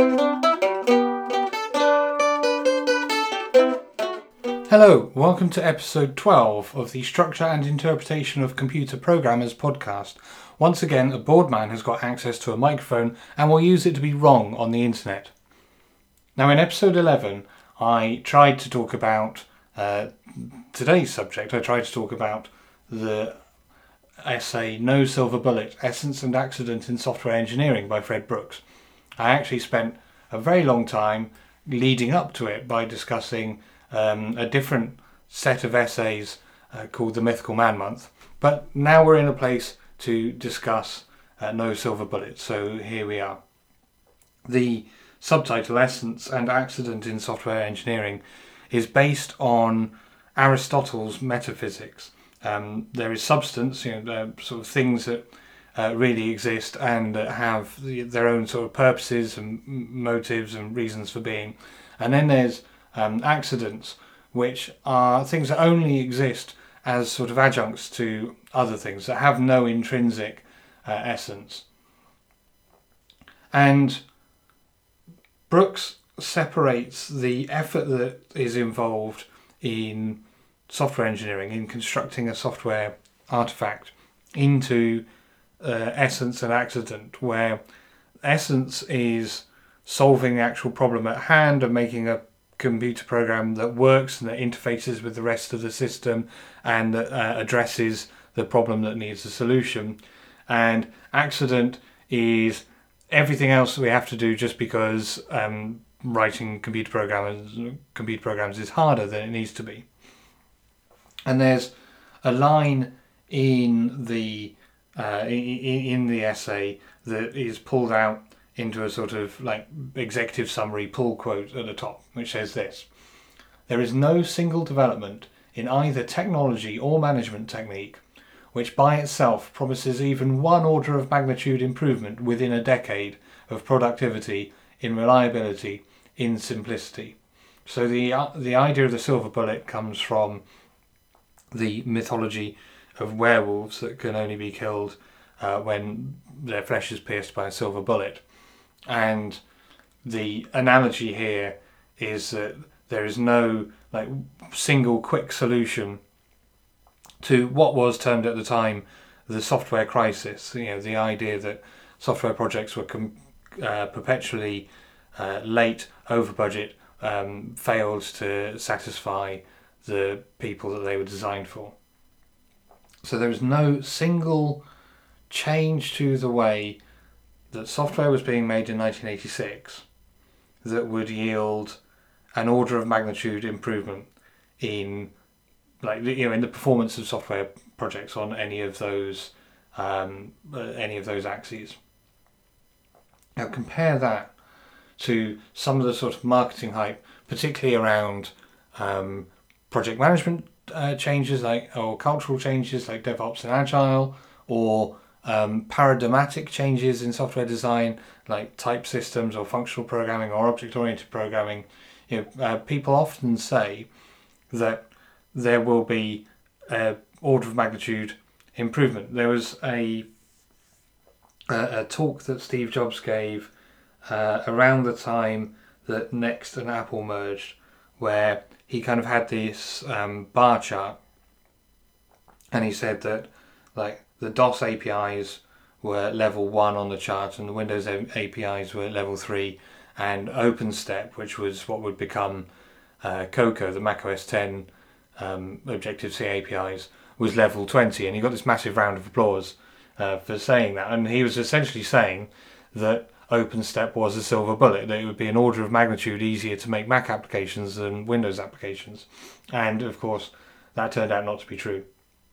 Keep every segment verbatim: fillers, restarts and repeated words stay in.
Hello, welcome to episode twelve of the Structure and Interpretation of Computer Programmers podcast. Once again, a bored man has got access to a microphone and will use it to be wrong on the internet. Now, in episode eleven, I tried to talk about uh, today's subject. I tried to talk about the essay No Silver Bullet, Essence and Accident in Software Engineering by Fred Brooks. I actually spent a very long time leading up to it by discussing um, a different set of essays uh, called the Mythical Man Month. But now we're in a place to discuss uh, No Silver Bullet, so here we are. The subtitle, Essence and Accident in Software Engineering, is based on Aristotle's metaphysics. Um, there is substance, you know, uh, sort of things that uh, really exist and that have the, their own sort of purposes and motives and reasons for being. And then there's um, accidents, which are things that only exist as sort of adjuncts to other things that have no intrinsic uh, essence. And Brooks separates the effort that is involved in software engineering, in constructing a software artifact, into uh, essence and accident, where essence is solving the actual problem at hand and making a computer program that works and that interfaces with the rest of the system and that uh, addresses the problem that needs a solution. And accident is everything else that we have to do just because um, writing computer programs computer programs is harder than it needs to be. And there's a line in the uh, in, in the essay that is pulled out into a sort of like executive summary pull quote at the top, which says this: "There is no single development in either technology or management technique which by itself promises even one order of magnitude improvement within a decade of productivity, in reliability, in simplicity." So the uh, the idea of the silver bullet comes from the mythology of werewolves that can only be killed uh, when their flesh is pierced by a silver bullet. And the analogy here is that there is no like single quick solution to what was termed at the time the software crisis. You know, the idea that software projects were com- uh, perpetually uh, late, over budget, um, failed to satisfy the people that they were designed for. So there is no single change to the way that software was being made in nineteen eighty-six that would yield an order of magnitude improvement in, like, you know, in the performance of software projects on any of those um, uh, any of those axes. Now compare that to some of the sort of marketing hype, particularly around um, project management uh, changes, like or cultural changes like DevOps and Agile, or um, paradigmatic changes in software design like type systems or functional programming or object-oriented programming. You know, uh, people often say that there will be an order of magnitude improvement. There was a a, a talk that Steve Jobs gave uh, around the time that Next and Apple merged, where he kind of had this um, bar chart, and he said that like the DOS A P Is were level one on the chart and the Windows A P Is were level three, and OpenStep, which was what would become uh, Cocoa, the Mac O S ten um, Objective-C A P Is, was level twenty. And he got this massive round of applause uh, for saying that. And he was essentially saying that OpenStep was a silver bullet, that it would be an order of magnitude easier to make Mac applications than Windows applications. And of course, that turned out not to be true.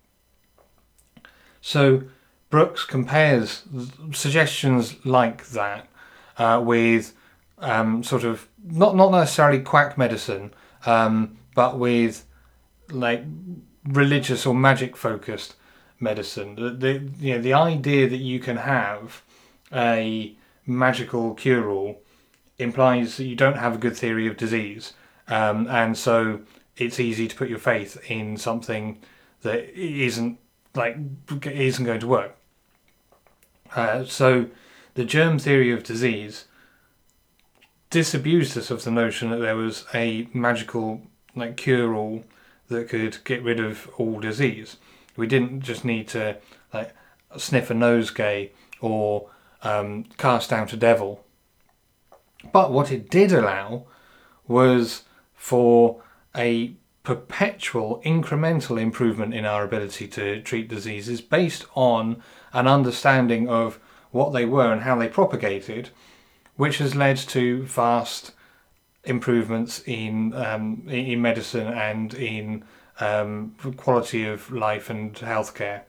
So Brooks compares suggestions like that uh, with um, sort of not not necessarily quack medicine, um, but with like religious or magic focused medicine. The, the you know the idea that you can have a magical cure-all implies that you don't have a good theory of disease, um, and so it's easy to put your faith in something that isn't like isn't going to work. Uh, so the germ theory of disease disabused us of the notion that there was a magical like cure-all that could get rid of all disease. We didn't just need to like sniff a nosegay or um, cast out a devil. But what it did allow was for a perpetual incremental improvement in our ability to treat diseases based on an understanding of what they were and how they propagated, which has led to vast improvements in um, in medicine and in um, quality of life and healthcare.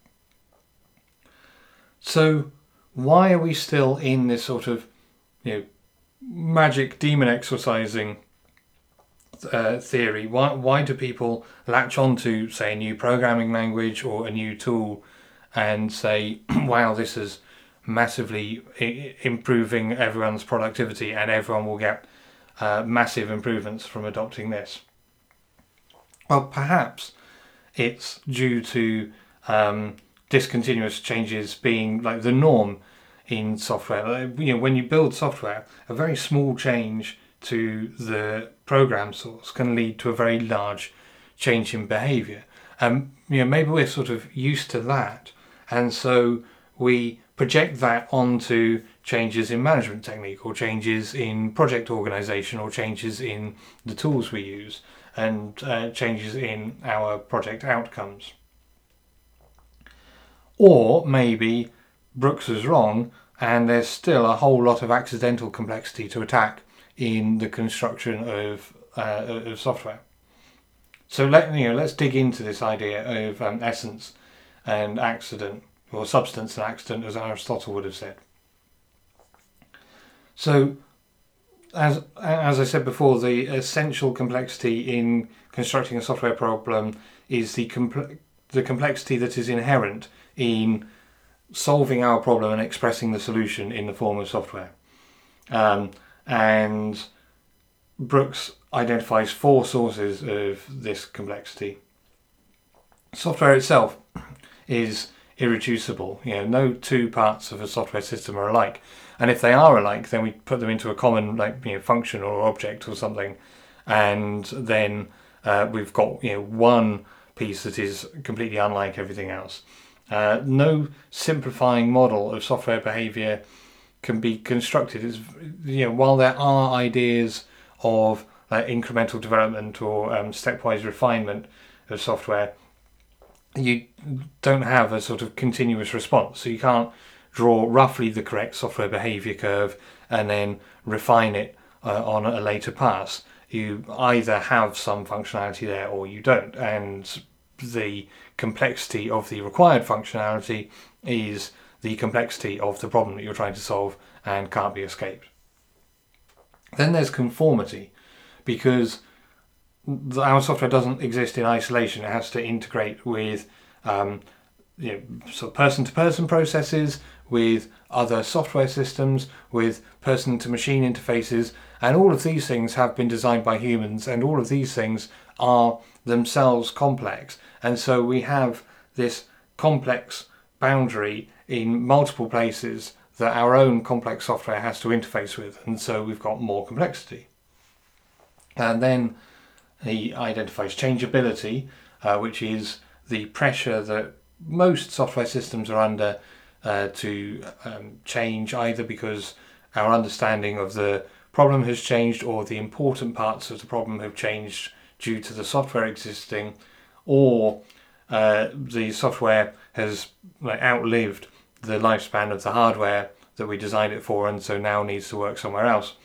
So why are we still in this sort of, you know, magic demon exorcising uh, theory? Why why do people latch on to, say, a new programming language or a new tool and say, wow, this is massively I- improving everyone's productivity and everyone will get uh, massive improvements from adopting this? Well, perhaps it's due to um, discontinuous changes being like the norm in software. You know, when you build software, a very small change to the program source can lead to a very large change in behavior. Um, you know, maybe we're sort of used to that, and so we project that onto changes in management technique or changes in project organization or changes in the tools we use and uh, changes in our project outcomes. Or maybe Brooks was wrong and there's still a whole lot of accidental complexity to attack in the construction of uh, of software. So let you know, let's dig into this idea of um, essence and accident, or substance and accident, as Aristotle would have said. So, as as I said before, the essential complexity in constructing a software problem is the compl- the complexity that is inherent in solving our problem and expressing the solution in the form of software. Um, and Brooks identifies four sources of this complexity. Software itself is irreducible. You know, no two parts of a software system are alike. And if they are alike, then we put them into a common, like, you know, function or object or something, and then uh, we've got, you know, one piece that is completely unlike everything else. Uh, no simplifying model of software behavior can be constructed. It's, you know, while there are ideas of uh, incremental development or um, stepwise refinement of software, you don't have a sort of continuous response. So you can't draw roughly the correct software behavior curve and then refine it uh, on a later pass. You either have some functionality there or you don't, and the complexity of the required functionality is the complexity of the problem that you're trying to solve and can't be escaped. Then there's conformity, because our software doesn't exist in isolation. It has to integrate with um, you know, sort of person-to-person processes, with other software systems, with person-to-machine interfaces, and all of these things have been designed by humans, and all of these things are themselves complex. And so we have this complex boundary in multiple places that our own complex software has to interface with, and so we've got more complexity. And then he identifies changeability, uh, which is the pressure that most software systems are under uh, to um, change, either because our understanding of the problem has changed or the important parts of the problem have changed due to the software existing, or uh, the software has like, outlived the lifespan of the hardware that we designed it for and so now needs to work somewhere else.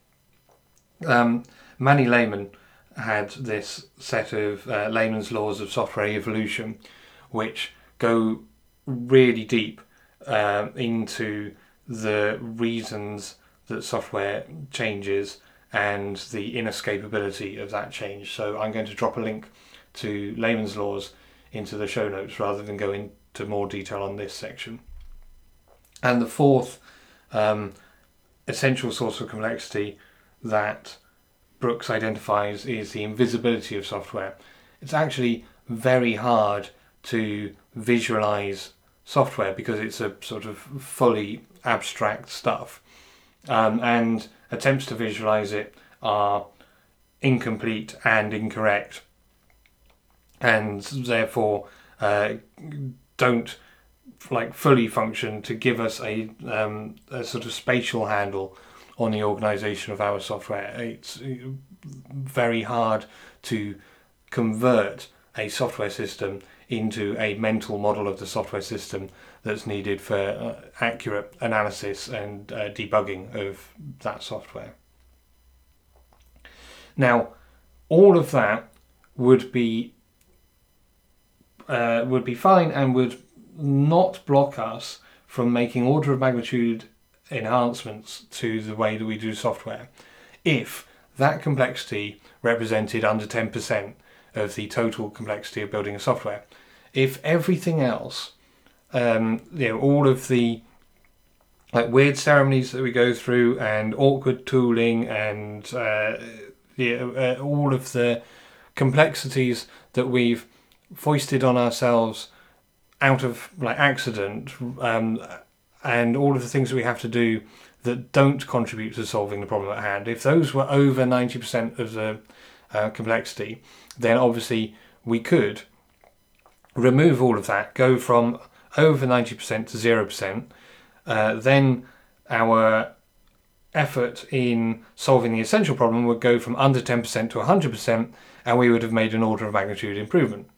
Um, Manny Lehman had this set of uh, Lehman's laws of software evolution, which go really deep uh, into the reasons that software changes and the inescapability of that change. So I'm going to drop a link to Lehman's laws into the show notes rather than go into more detail on this section. And the fourth um, essential source of complexity that Brooks identifies is the invisibility of software. It's actually very hard to visualize software because it's a sort of fully abstract stuff. Um, and attempts to visualize it are incomplete and incorrect, and therefore uh, don't like fully function to give us a, um, a sort of spatial handle on the organization of our software. It's very hard to convert a software system into a mental model of the software system that's needed for uh, accurate analysis and uh, debugging of that software. Now, all of that would be uh, would be fine and would not block us from making order of magnitude enhancements to the way that we do software if that complexity represented under ten percent of the total complexity of building a software. If everything else, um, you know, all of the like weird ceremonies that we go through and awkward tooling and uh, you know, uh, all of the complexities that we've foisted on ourselves out of like accident, um, and all of the things that we have to do that don't contribute to solving the problem at hand, if those were over ninety percent of the uh, complexity, then obviously we could remove all of that, go from over ninety percent to zero percent, uh, then our effort in solving the essential problem would go from under ten percent to one hundred percent, and we would have made an order of magnitude improvement.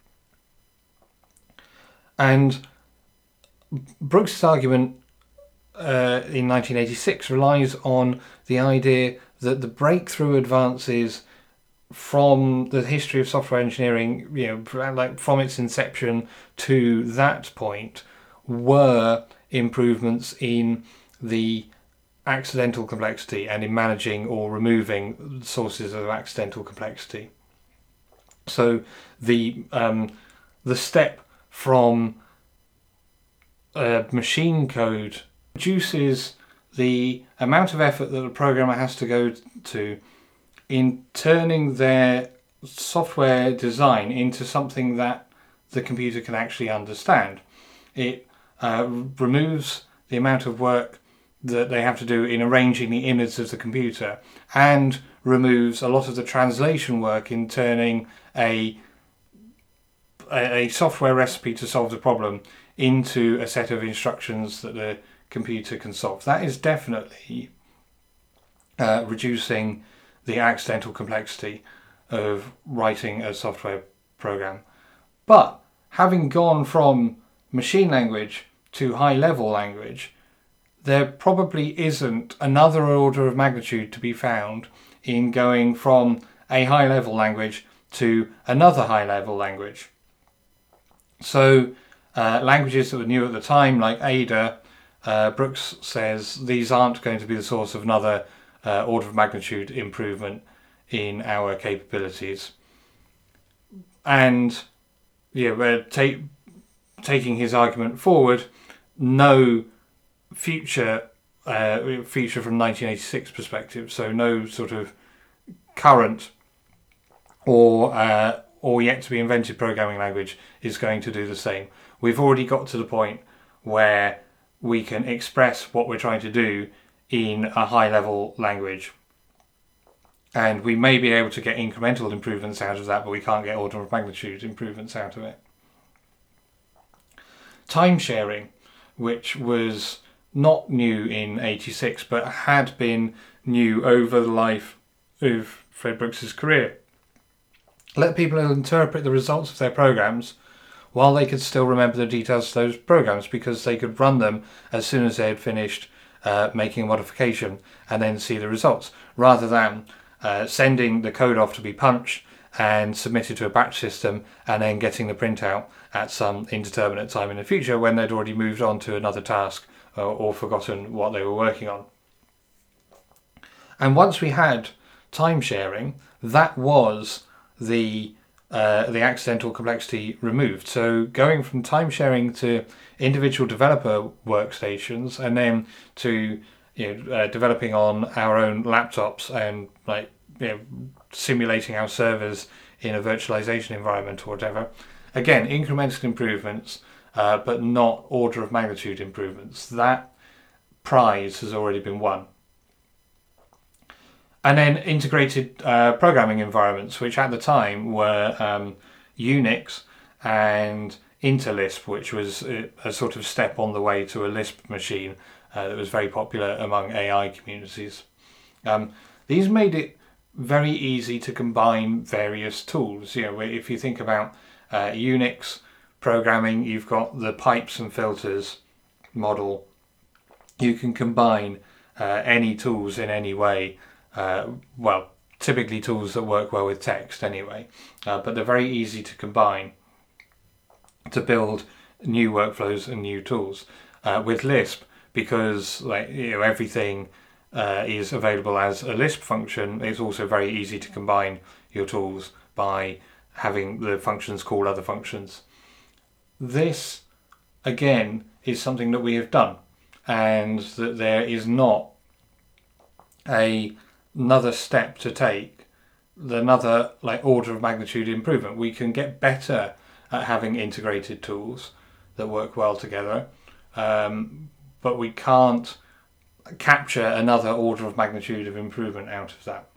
And Brooks' argument uh, in nineteen eighty-six relies on the idea that the breakthrough advances from the history of software engineering, you know, like from its inception to that point, were improvements in the accidental complexity and in managing or removing sources of accidental complexity. So the um, the step from uh, machine code reduces the amount of effort that the programmer has to go to in turning their software design into something that the computer can actually understand. It uh, removes the amount of work that they have to do in arranging the innards of the computer, and removes a lot of the translation work in turning a a software recipe to solve the problem into a set of instructions that the computer can solve. That is definitely uh, reducing the accidental complexity of writing a software program. But having gone from machine language to high-level language, there probably isn't another order of magnitude to be found in going from a high-level language to another high-level language. So uh, languages that were new at the time, like Ada, uh, Brooks says these aren't going to be the source of another uh, order of magnitude improvement in our capabilities. And yeah, we're take, taking his argument forward, no future uh, feature from nineteen eighty-six perspective, so no sort of current or uh, or yet to be invented programming language is going to do the same. We've already got to the point where we can express what we're trying to do in a high level language, and we may be able to get incremental improvements out of that, but we can't get order of magnitude improvements out of it. Time sharing, which was not new in eighty-six but had been new over the life of Fred Brooks's career, let people interpret the results of their programs while they could still remember the details of those programs, because they could run them as soon as they had finished uh, making a modification and then see the results, rather than uh, sending the code off to be punched and submitted to a batch system and then getting the printout at some indeterminate time in the future when they'd already moved on to another task or, or forgotten what they were working on. And once we had time sharing, that was the uh, the accidental complexity removed. So going from time sharing to individual developer workstations, and then to you know, uh, developing on our own laptops and like you know, simulating our servers in a virtualization environment or whatever. Again, incremental improvements, uh, but not order of magnitude improvements. That prize has already been won. and then integrated uh, programming environments, which at the time were um, Unix and Interlisp, which was a, a sort of step on the way to a Lisp machine uh, that was very popular among A I communities. Um, these made it very easy to combine various tools. You know, if you think about uh, Unix programming, you've got the pipes and filters model. You can combine uh, any tools in any way. Uh, well, typically tools that work well with text anyway, uh, but they're very easy to combine to build new workflows and new tools. Uh, with Lisp, because like you know everything uh, is available as a Lisp function, it's also very easy to combine your tools by having the functions call other functions. This, again, is something that we have done, and that there is not a another step to take, another like order of magnitude improvement. We can get better at having integrated tools that work well together, um, but we can't capture another order of magnitude of improvement out of that.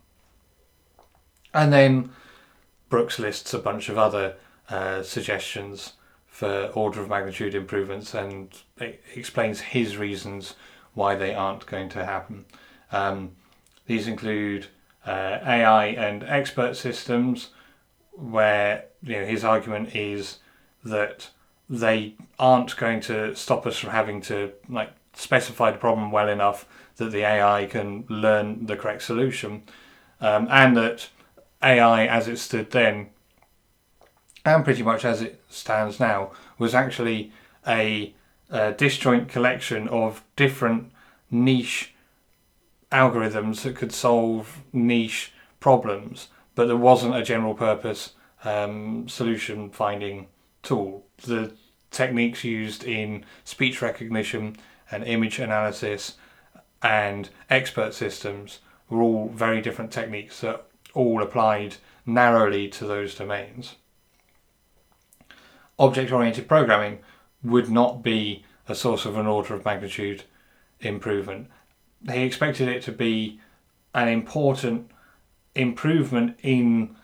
And then Brooks lists a bunch of other uh, suggestions for order of magnitude improvements, and it explains his reasons why they aren't going to happen. Um, these include uh, A I and expert systems, where you know his argument is that they aren't going to stop us from having to like specify the problem well enough that the A I can learn the correct solution, um, and that A I as it stood then, and pretty much as it stands now, was actually a, a disjoint collection of different niche algorithms that could solve niche problems, but there wasn't a general purpose um, solution finding tool. The techniques used in speech recognition and image analysis and expert systems were all very different techniques that all applied narrowly to those domains. Object-oriented programming would not be a source of an order of magnitude improvement. He expected it to be an important improvement in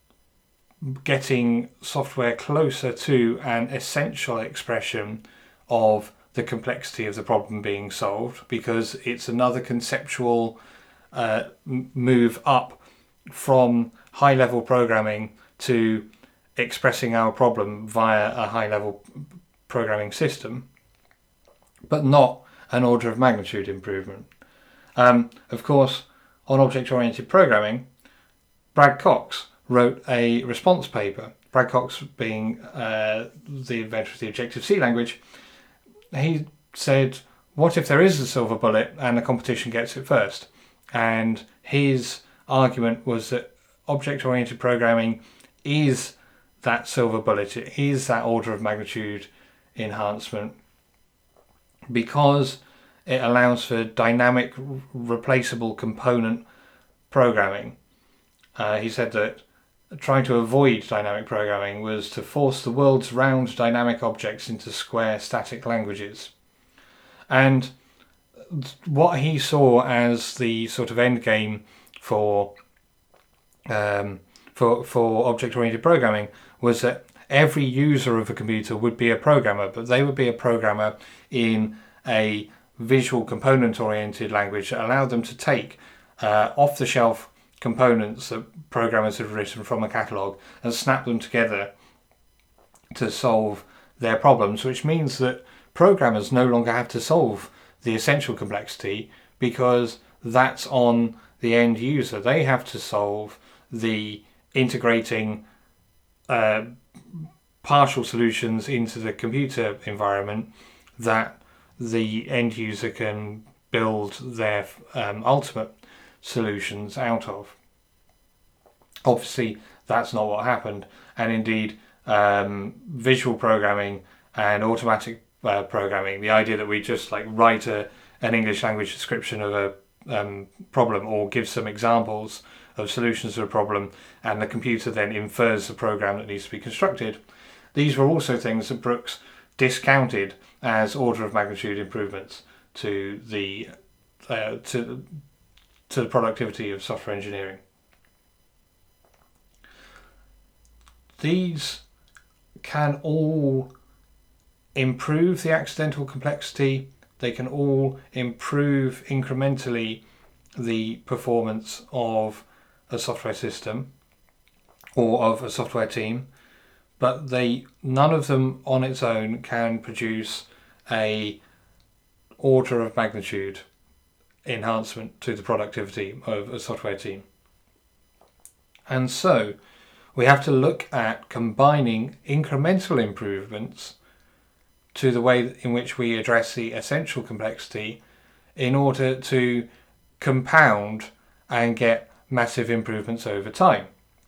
getting software closer to an essential expression of the complexity of the problem being solved, because it's another conceptual uh, move up from high-level programming to expressing our problem via a high-level programming system, but not an order of magnitude improvement. Um, of course, on object-oriented programming, Brad Cox wrote a response paper. Brad Cox being uh, the inventor of the Objective-C language. He said, what if there is a silver bullet and the competition gets it first? And his argument was that object-oriented programming is that silver bullet. It is that order of magnitude enhancement, because it allows for dynamic, replaceable component programming. Uh, he said that trying to avoid dynamic programming was to force the world's round dynamic objects into square static languages. And what he saw as the sort of end game for um, for for object-oriented programming was that every user of a computer would be a programmer, but they would be a programmer in a visual component-oriented language that allowed them to take uh, off-the-shelf components that programmers have written from a catalogue and snap them together to solve their problems, which means that programmers no longer have to solve the essential complexity, because that's on the end user. They have to solve the integrating uh, partial solutions into the computer environment that the end user can build their um, ultimate solutions out of. Obviously, that's not what happened, and indeed, um, visual programming and automatic uh, programming, the idea that we just like write a, an English language description of a um, problem or give some examples of solutions to a problem, and the computer then infers the program that needs to be constructed. These were also things that Brooks discounted as order of magnitude improvements to the uh, to to the productivity of software engineering. These can all improve the accidental complexity. They can all improve incrementally the performance of a software system or of a software team, but they none of them on its own can produce a order of magnitude enhancement to the productivity of a software team. And so we have to look at combining incremental improvements to the way in which we address the essential complexity in order to compound and get massive improvements over time.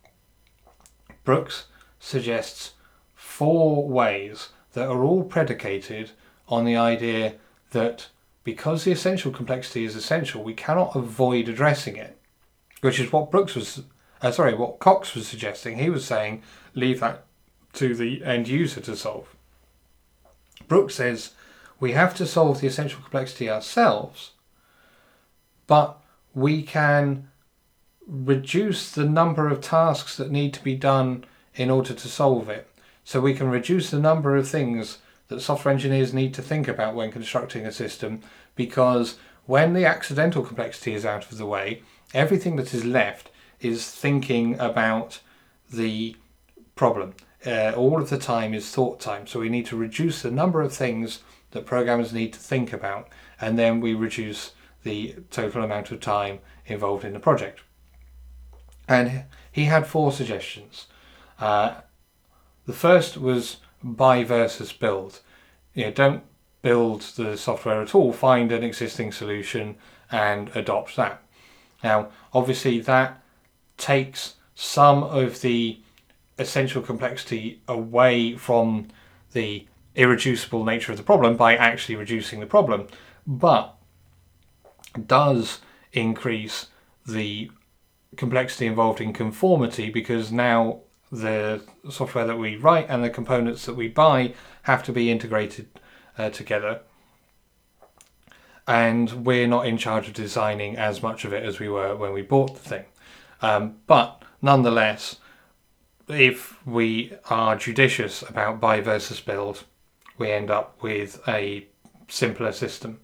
Brooks suggests four ways that are all predicated on the idea that because the essential complexity is essential, we cannot avoid addressing it, which is what Brooks was, uh, sorry, what Cox was suggesting. He was saying leave that to the end user to solve. Brooks says we have to solve the essential complexity ourselves, but we can reduce the number of tasks that need to be done in order to solve it. So we can reduce the number of things that software engineers need to think about when constructing a system, because when the accidental complexity is out of the way, everything that is left is thinking about the problem. Uh, all of the time is thought time. So we need to reduce the number of things that programmers need to think about, and then we reduce the total amount of time involved in the project. And he had four suggestions. Uh, the first was buy versus build. You know, don't build the software at all. Find an existing solution and adopt that. Now, obviously, that takes some of the essential complexity away from the irreducible nature of the problem by actually reducing the problem, but does increase the complexity involved in conformity, because now the software that we write and the components that we buy have to be integrated uh, together, and we're not in charge of designing as much of it as we were when we bought the thing. Um, but nonetheless, if we are judicious about buy versus build, we end up with a simpler system.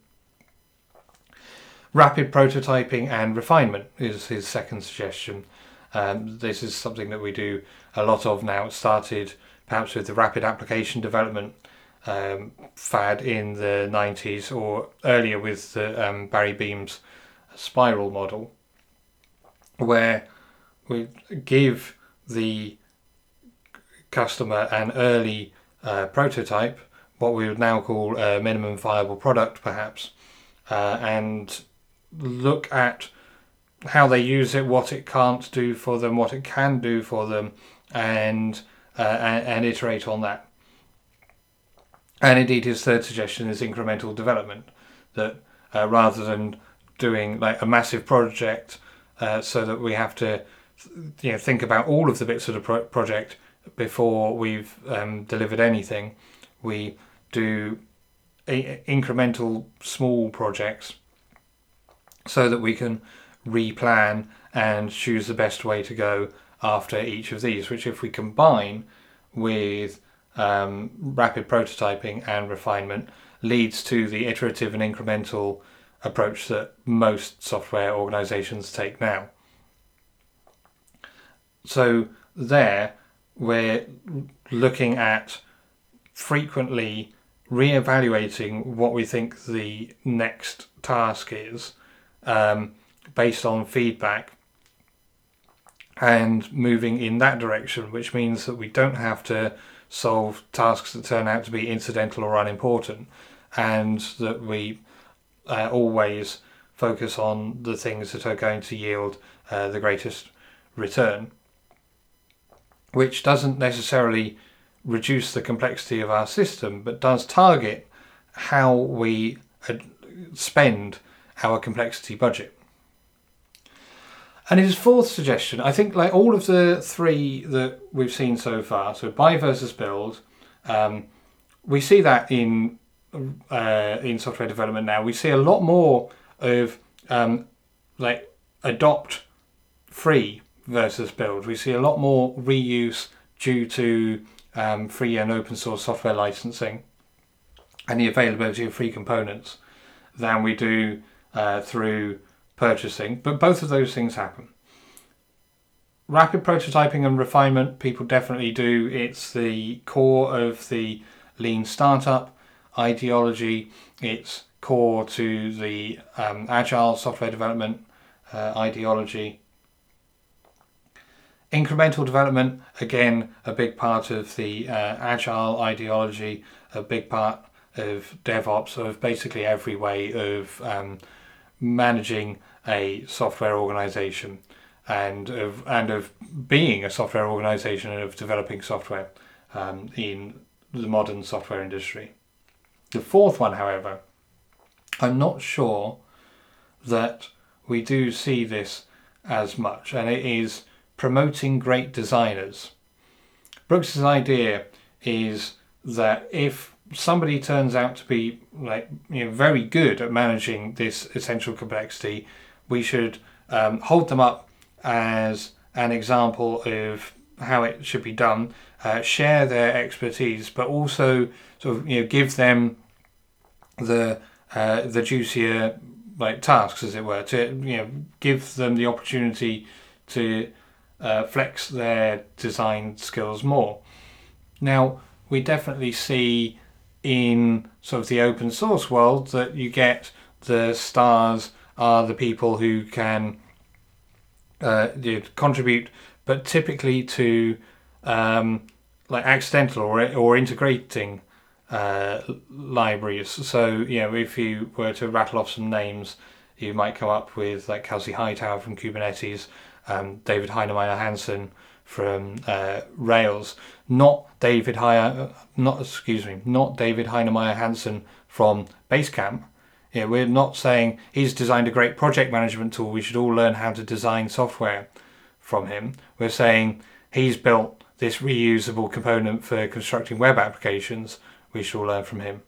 Rapid prototyping and refinement is his second suggestion. Um, this is something that we do a lot of now. It started perhaps with the rapid application development um, fad in the nineties, or earlier with the, um, Barry Beam's spiral model, where we give the customer an early uh, prototype, what we would now call a minimum viable product perhaps, uh, and look at how they use it, what it can't do for them, what it can do for them, and uh, and, and iterate on that. And indeed, his third suggestion is incremental development, that uh, rather than doing like a massive project, uh, so that we have to, you know, think about all of the bits of the pro- project before we've um, delivered anything, we do a- incremental small projects so that we can replan and choose the best way to go after each of these, which if we combine with um, rapid prototyping and refinement, leads to the iterative and incremental approach that most software organizations take now. So there we're looking at frequently re-evaluating what we think the next task is, um, based on feedback, and moving in that direction, which means that we don't have to solve tasks that turn out to be incidental or unimportant, and that we uh, always focus on the things that are going to yield uh, the greatest return, which doesn't necessarily reduce the complexity of our system, but does target how we ad- spend our complexity budget. And his fourth suggestion, I think, like all of the three that we've seen so far, so buy versus build, um, we see that in uh, in software development now. We see a lot more of um, like adopt free versus build. We see a lot more reuse due to um, free and open source software licensing and the availability of free components than we do uh, through purchasing. But both of those things happen. Rapid prototyping and refinement, people definitely do. It's the core of the lean startup ideology. It's core to the um, agile software development uh, ideology. Incremental development, again, a big part of the uh, agile ideology, a big part of DevOps, of basically every way of um, managing a software organization and of and of being a software organization and of developing software um, in the modern software industry. The fourth one, however, I'm not sure that we do see this as much, and it is promoting great designers. Brooks's idea is that if somebody turns out to be like you know very good at managing this essential complexity, we should um, hold them up as an example of how it should be done, uh, share their expertise, but also sort of you know give them the uh, the juicier like tasks, as it were, to you know give them the opportunity to uh, flex their design skills more. Now, we definitely see in sort of the open source world that you get the stars are the people who can uh, contribute, but typically to um, like accidental or or integrating uh, libraries. So you know, if you were to rattle off some names, you might come up with like Kelsey Hightower from Kubernetes, um, David Heinemeier Hansson from uh, Rails, not David Heyer, not excuse me, not David Heinemeier Hansson from Basecamp. You know, we're not saying he's designed a great project management tool, we should all learn how to design software from him. We're saying he's built this reusable component for constructing web applications, we should all learn from him.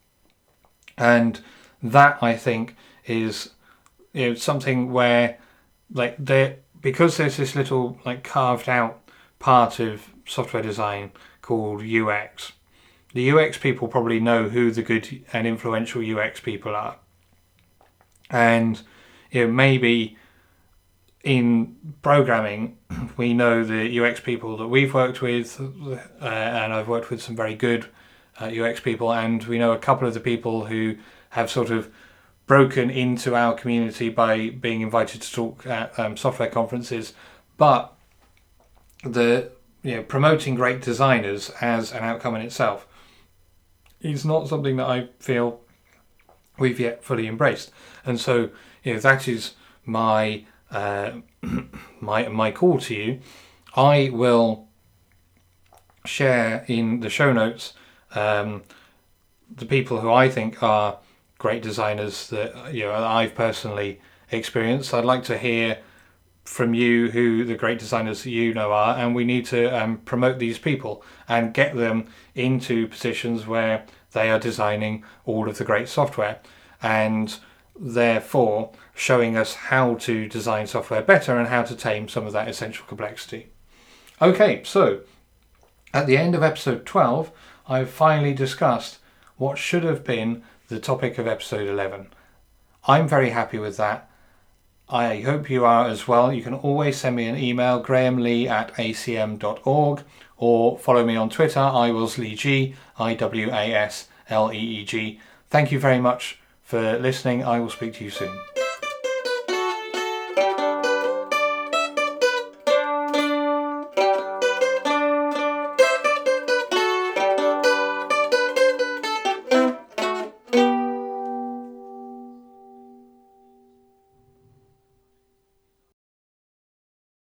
And that, I think, is you know something where like there because there's this little like carved out part of software design called U X. The U X people probably know who the good and influential U X people are. And you know, maybe in programming, we know the U X people that we've worked with, uh, and I've worked with some very good uh, U X people, and we know a couple of the people who have sort of broken into our community by being invited to talk at um, software conferences. But the you know promoting great designers as an outcome in itself is not something that I feel we've yet fully embraced. And so you know that is my uh, my my call to you. I will share in the show notes um, the people who I think are great designers that you know I've personally experienced. I'd like to hear from you who the great designers that you know are, and we need to um, promote these people and get them into positions where they are designing all of the great software, and therefore showing us how to design software better and how to tame some of that essential complexity. Okay, so at the end of episode twelve, I've finally discussed what should have been the topic of episode eleven. I'm very happy with that. I hope you are as well. You can always send me an email, graham lee at a c m dot org, or follow me on Twitter, iwillsleeg, I W A S L E E G. Thank you very much for listening. I will speak to you soon.